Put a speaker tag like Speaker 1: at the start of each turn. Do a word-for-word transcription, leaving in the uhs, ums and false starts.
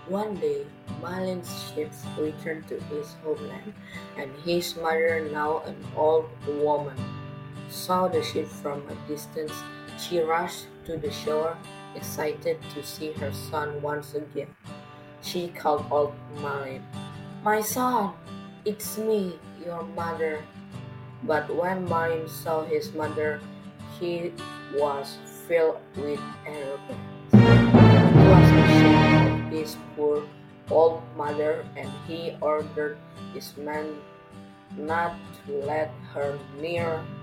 Speaker 1: One day, Malin's ship returned to his homeland, and his mother, now an old woman, saw the ship from a distance. She rushed to the shore, excited to see her son once again. She called old Malin. My son, it's me, your mother. But when Malin saw his mother, he was filled with arrogance. He was ashamed of his poor old mother, and he ordered his men not to let her near